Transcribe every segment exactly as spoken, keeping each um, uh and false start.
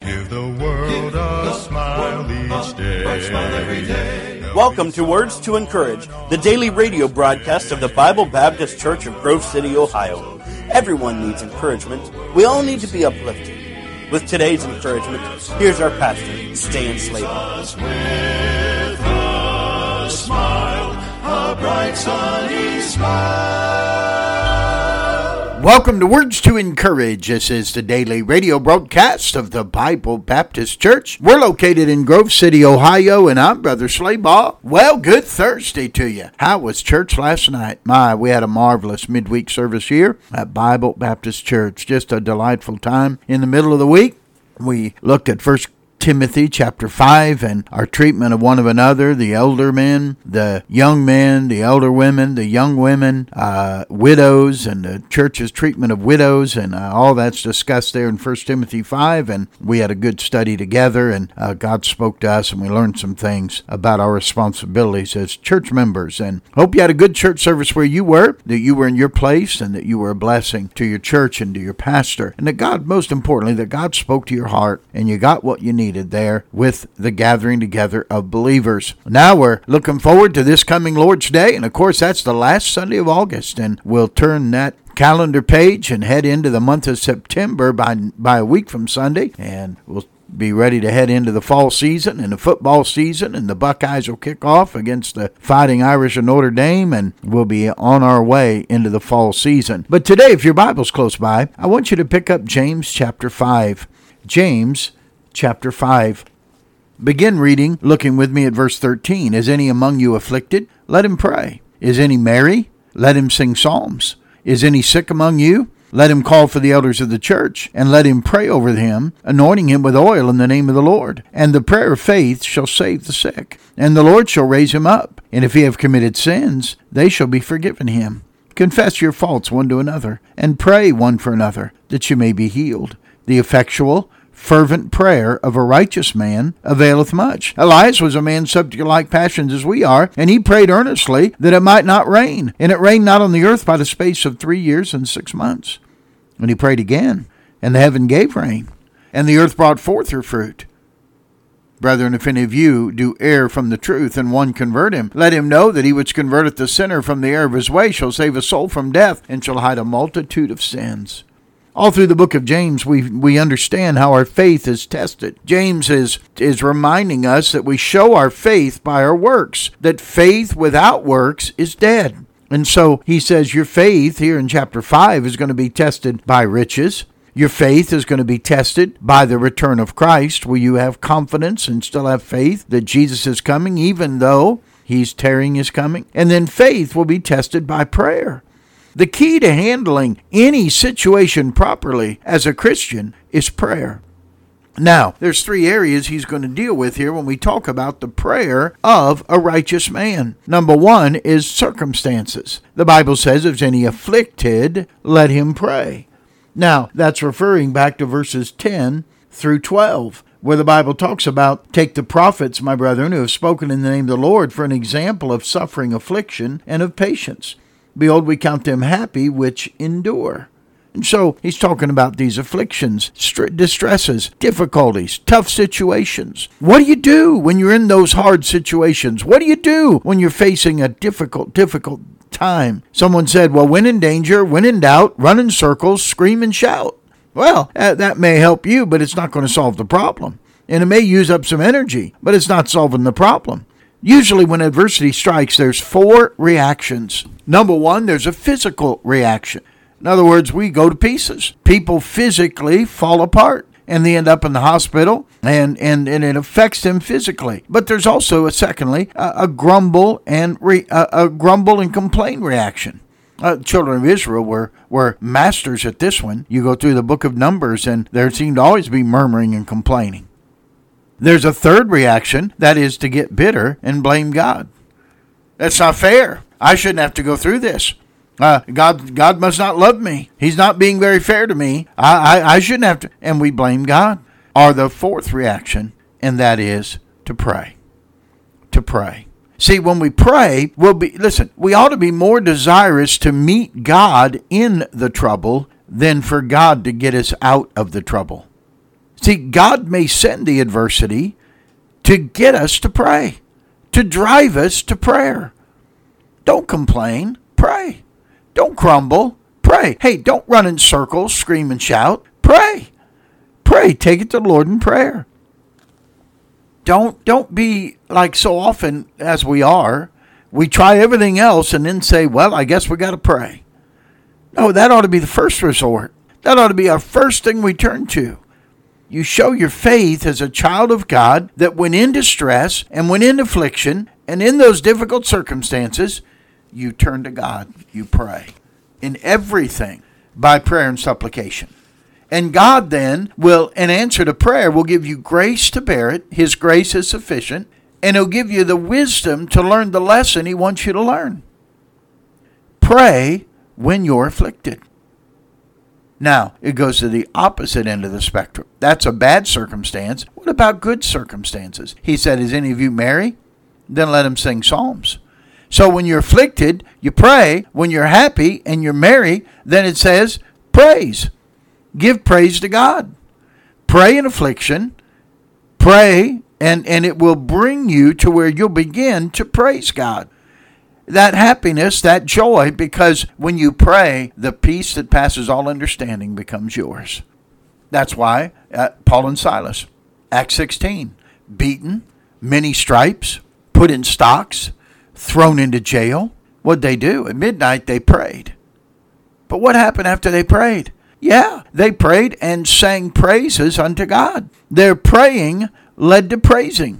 Give the world a smile each day. Welcome to Words to Encourage, the daily radio broadcast of the Bible Baptist Church of Grove City, Ohio. Everyone needs encouragement. We all need to be uplifted. With today's encouragement, here's our pastor, Stan Slater. With a smile, a bright sunny smile. Welcome to Words to Encourage. This is the daily radio broadcast of the Bible Baptist Church. We're located in Grove City, Ohio, and I'm Brother Slaybaugh. Well, good Thursday to you. How was church last night? My, we had a marvelous midweek service here at Bible Baptist Church. Just a delightful time in the middle of the week. We looked at First Timothy chapter five and our treatment of one of another, the elder men, the young men, the elder women, the young women, uh, widows, and the church's treatment of widows, and uh, all that's discussed there in First Timothy five, and we had a good study together, and uh, God spoke to us, and we learned some things about our responsibilities as church members, and hope you had a good church service where you were, that you were in your place, and that you were a blessing to your church and to your pastor, and that God, most importantly, that God spoke to your heart, and you got what you needed there with the gathering together of believers. Now we're looking forward to this coming Lord's Day, and of course that's the last Sunday of August, and we'll turn that calendar page and head into the month of September by by a week from Sunday, and we'll be ready to head into the fall season and the football season, and the Buckeyes will kick off against the Fighting Irish of Notre Dame, and we'll be on our way into the fall season. But today, if your Bible's close by, I want you to pick up James chapter five. James chapter five. Begin reading, looking with me at verse thirteen. Is any among you afflicted? Let him pray. Is any merry? Let him sing psalms. Is any sick among you? Let him call for the elders of the church, and let him pray over him, anointing him with oil in the name of the Lord. And the prayer of faith shall save the sick, and the Lord shall raise him up. And if he have committed sins, they shall be forgiven him. Confess your faults one to another, and pray one for another, that you may be healed. The effectual, fervent prayer of a righteous man availeth much. Elias was a man subject to like passions as we are, and he prayed earnestly that it might not rain. And it rained not on the earth by the space of three years and six months. And he prayed again, and the heaven gave rain, and the earth brought forth her fruit. Brethren, if any of you do err from the truth, and one convert him, let him know that he which converteth the sinner from the error of his way shall save a soul from death, and shall hide a multitude of sins. All through the book of James, we we understand how our faith is tested. James is, is reminding us that we show our faith by our works, that faith without works is dead. And so he says your faith here in chapter five is going to be tested by riches. Your faith is going to be tested by the return of Christ. Will you have confidence and still have faith that Jesus is coming, even though he's tarrying his coming? And then faith will be tested by prayer. The key to handling any situation properly as a Christian is prayer. Now, there's three areas he's going to deal with here when we talk about the prayer of a righteous man. Number one is circumstances. The Bible says, if any afflicted, let him pray. Now, that's referring back to verses ten through twelve, where the Bible talks about, take the prophets, my brethren, who have spoken in the name of the Lord, for an example of suffering, affliction, and of patience. Behold, we count them happy which endure. And so he's talking about these afflictions, distresses, difficulties, tough situations. What do you do when you're in those hard situations? What do you do when you're facing a difficult, difficult time? Someone said, well, when in danger, when in doubt, run in circles, scream and shout. Well, uh, that may help you, but it's not going to solve the problem. And it may use up some energy, but it's not solving the problem. Usually when adversity strikes, there's four reactions. Number one, there's a physical reaction. In other words, we go to pieces. People physically fall apart, and they end up in the hospital, and, and, and it affects them physically. But there's also, a, secondly, a, a grumble and re, a, a grumble and complain reaction. Uh, children of Israel were, were masters at this one. You go through the book of Numbers, and there seemed to always be murmuring and complaining. There's a third reaction, that is to get bitter and blame God. That's not fair. I shouldn't have to go through this. Uh, God God must not love me. He's not being very fair to me. I, I, I shouldn't have to. And we blame God. Or the fourth reaction, and that is to pray. To pray. See, when we pray, we'll be, listen, we ought to be more desirous to meet God in the trouble than for God to get us out of the trouble. See, God may send the adversity to get us to pray, to drive us to prayer. Don't complain, pray. Don't crumble, pray. Hey, don't run in circles, scream and shout, pray. Pray, take it to the Lord in prayer. Don't, don't be like so often as we are, we try everything else and then say, well, I guess we got to pray. No, that ought to be the first resort. That ought to be our first thing we turn to. You show your faith as a child of God that when in distress and when in affliction and in those difficult circumstances, you turn to God. You pray in everything by prayer and supplication. And God then will, in answer to prayer, will give you grace to bear it. His grace is sufficient. And He'll give you the wisdom to learn the lesson He wants you to learn. Pray when you're afflicted. Now, it goes to the opposite end of the spectrum. That's a bad circumstance. What about good circumstances? He said, is any of you merry? Then let him sing psalms. So when you're afflicted, you pray. When you're happy and you're merry, then it says, praise. Give praise to God. Pray in affliction. Pray, and, and it will bring you to where you'll begin to praise God. That happiness, that joy, because when you pray, the peace that passes all understanding becomes yours. That's why uh, Paul and Silas, Acts sixteen, beaten, many stripes, put in stocks, thrown into jail. What'd they do? At midnight they prayed. But what happened after they prayed? Yeah, they prayed and sang praises unto God. Their praying led to praising.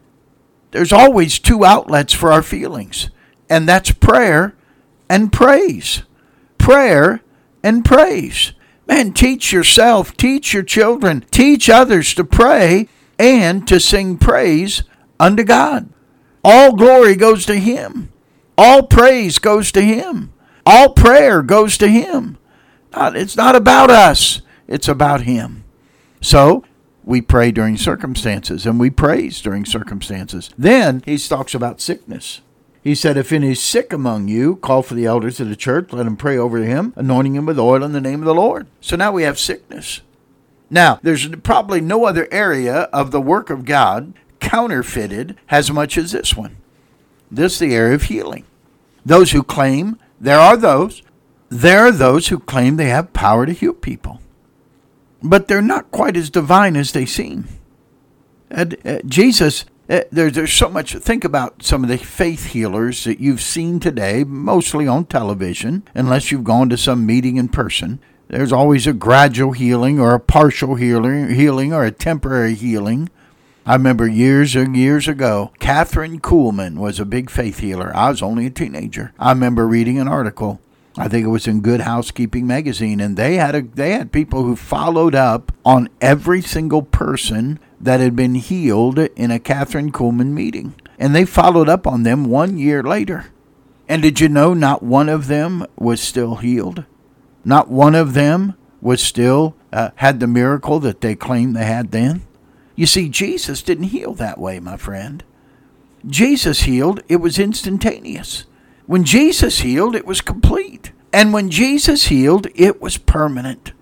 There's always two outlets for our feelings. And that's prayer and praise. Prayer and praise. Man, teach yourself, teach your children, teach others to pray and to sing praise unto God. All glory goes to Him. All praise goes to Him. All prayer goes to Him. It's not about us. It's about Him. So, we pray during circumstances and we praise during circumstances. Then, He talks about sickness. He said, if any is sick among you, call for the elders of the church, let him pray over him, anointing him with oil in the name of the Lord. So now we have sickness. Now, there's probably no other area of the work of God counterfeited as much as this one. This is the area of healing. Those who claim, there are those, there are those who claim they have power to heal people. But they're not quite as divine as they seem. And, uh, Jesus... There, there's so much. Think about some of the faith healers that you've seen today, mostly on television, unless you've gone to some meeting in person. There's always a gradual healing or a partial healing, healing or a temporary healing. I remember years and years ago, Catherine Kuhlman was a big faith healer. I was only a teenager. I remember reading an article. I think it was in Good Housekeeping magazine, and they had a, they had people who followed up on every single person that had been healed in a Catherine Kuhlman meeting. And they followed up on them one year later. And did you know not one of them was still healed? Not one of them was still uh, had the miracle that they claimed they had then? You see, Jesus didn't heal that way, my friend. Jesus healed, it was instantaneous. When Jesus healed, it was complete. And when Jesus healed, it was permanent.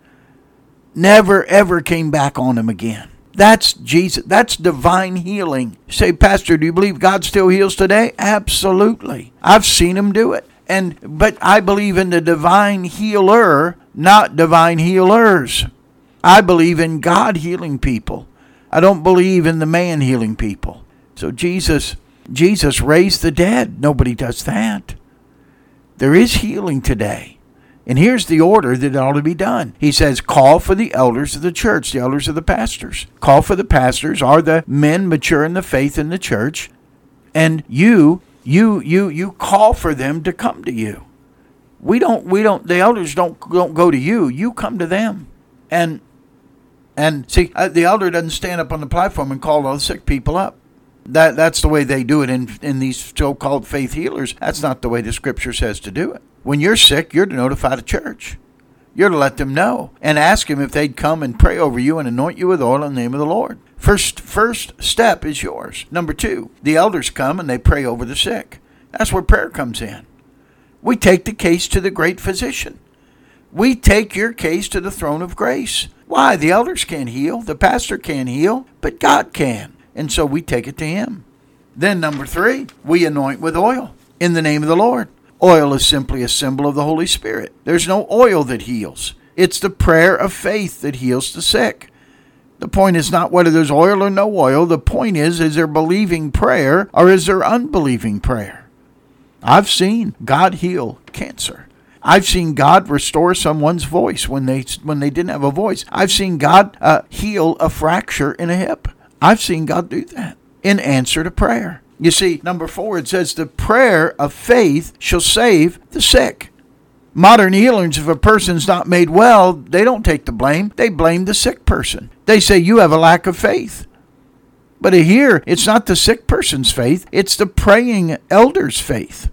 Never, ever came back on him again. That's Jesus. That's divine healing. You say, Pastor, do you believe God still heals today? Absolutely. I've seen him do it. And but I believe in the divine healer, not divine healers. I believe in God healing people. I don't believe in the man healing people. So Jesus, Jesus raised the dead. Nobody does that. There is healing today. And here's the order that ought to be done. He says, call for the elders of the church, the elders of the pastors. Call for the pastors, are the men mature in the faith in the church. And you, you, you, you call for them to come to you. We don't, we don't, the elders don't, don't go to you. You come to them. And, and see, the elder doesn't stand up on the platform and call all the sick people up. That, that's the way they do it in, in these so-called faith healers. That's not the way the scripture says to do it. When you're sick, you're to notify the church. You're to let them know and ask them if they'd come and pray over you and anoint you with oil in the name of the Lord. First, first step is yours. Number two, the elders come and they pray over the sick. That's where prayer comes in. We take the case to the great physician. We take your case to the throne of grace. Why? The elders can't heal. The pastor can't heal, but God can. And so we take it to him. Then number three, we anoint with oil in the name of the Lord. Oil is simply a symbol of the Holy Spirit. There's no oil that heals. It's the prayer of faith that heals the sick. The point is not whether there's oil or no oil. The point is, is there believing prayer or is there unbelieving prayer? I've seen God heal cancer. I've seen God restore someone's voice when they when they didn't have a voice. I've seen God uh, heal a fracture in a hip. I've seen God do that in answer to prayer. You see, number four, it says the prayer of faith shall save the sick. Modern healers, if a person's not made well, they don't take the blame. They blame the sick person. They say, you have a lack of faith. But here, it's not the sick person's faith. It's the praying elder's faith.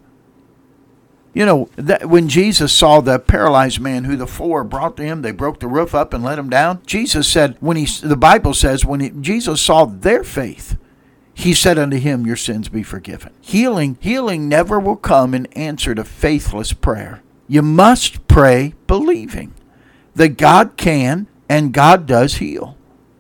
You know, that when Jesus saw the paralyzed man who the four brought to him, they broke the roof up and let him down. Jesus said, when he, the Bible says, when he, Jesus saw their faith, he said unto him, your sins be forgiven. Healing, healing never will come in answer to faithless prayer. You must pray believing that God can and God does heal.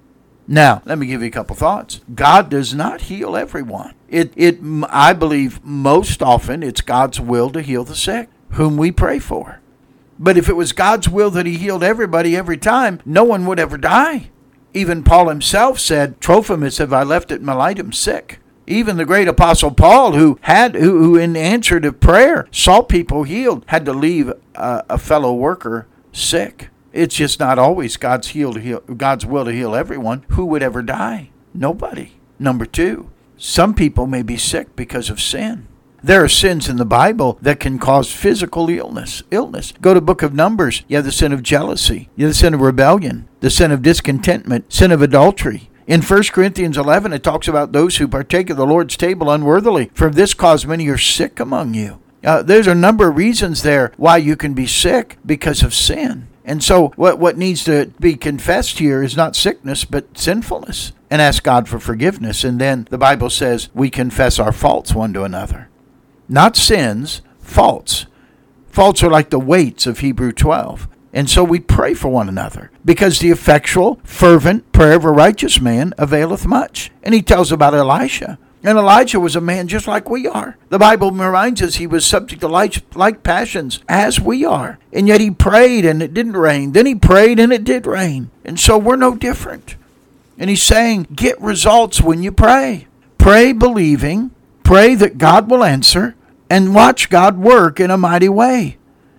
Now, let me give you a couple thoughts. God does not heal everyone. It, it, I believe most often it's God's will to heal the sick, whom we pray for. But if it was God's will that he healed everybody every time, no one would ever die. Even Paul himself said, Trophimus have I left at Miletum sick. Even the great apostle Paul, who had, who, who in answer to prayer saw people healed, had to leave a, a fellow worker sick. It's just not always God's heal to heal, God's will to heal everyone. Who would ever die? Nobody. Number two, some people may be sick because of sin. There are sins in the Bible that can cause physical illness. Illness. Go to the book of Numbers. You have the sin of jealousy. You have the sin of rebellion. The sin of discontentment. Sin of adultery. In First Corinthians eleven, it talks about those who partake of the Lord's table unworthily. For this cause many are sick among you. Uh, there's a number of reasons there why you can be sick because of sin. And so what, what needs to be confessed here is not sickness, but sinfulness. And ask God for forgiveness. And then the Bible says we confess our faults one to another. Not sins, faults. Faults are like the weights of Hebrews twelve. And so we pray for one another, because the effectual, fervent prayer of a righteous man availeth much. And he tells about Elisha. And Elijah was a man just like we are. The Bible reminds us he was subject to like, like passions as we are. And yet he prayed and it didn't rain. Then he prayed and it did rain. And so we're no different. And he's saying, get results when you pray. Pray believing. Pray that God will answer. And watch God work in a mighty way.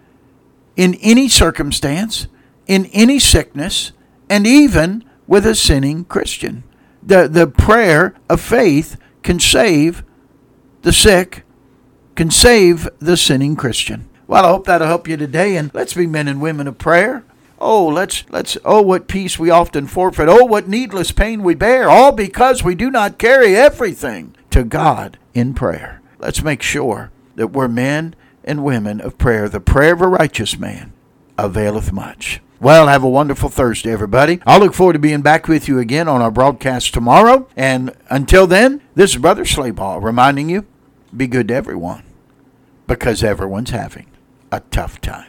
In any circumstance, in any sickness, and even with a sinning Christian. The, the prayer of faith can save the sick, can save the sinning Christian. Well, I hope that'll help you today, and let's be men and women of prayer. Oh, let's, let's, oh, what peace we often forfeit. Oh, what needless pain we bear, all because we do not carry everything to God in prayer. Let's make sure that we're men and women of prayer. The prayer of a righteous man availeth much. Well, have a wonderful Thursday, everybody. I'll look forward to being back with you again on our broadcast tomorrow. And until then, this is Brother Slayball reminding you, be good to everyone, because everyone's having a tough time.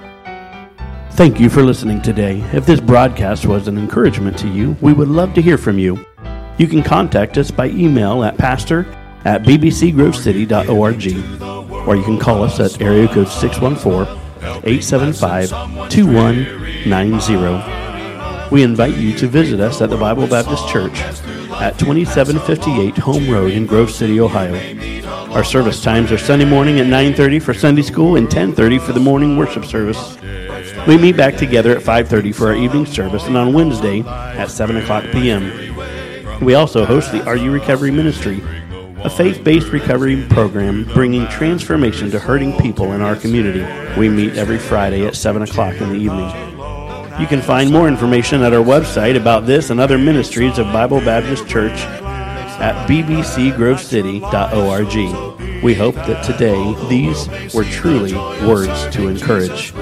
Thank you for listening today. If this broadcast was an encouragement to you, we would love to hear from you. You can contact us by email at pastor at b b c grove city dot org, or you can call us at area code six one four, eight seven five, two one nine zero. We invite you to visit us at the Bible Baptist Church at twenty-seven fifty-eight Home Road in Grove City, Ohio. Our service times are Sunday morning at nine thirty for Sunday school and ten thirty for the morning worship service. We meet back together at five thirty for our evening service, and on Wednesday at seven o'clock p.m. We also host the Are You Recovery Ministry, a faith-based recovery program bringing transformation to hurting people in our community. We meet every Friday at seven o'clock in the evening. You can find more information at our website about this and other ministries of Bible Baptist Church at b b c grove city dot org. We hope that today these were truly words to encourage.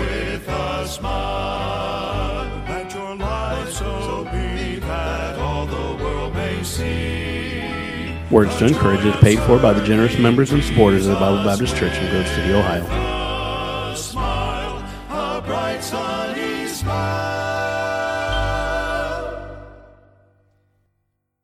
Words to Encourage is paid for by the generous members and supporters of the Bible Baptist Church in Grove City, Ohio.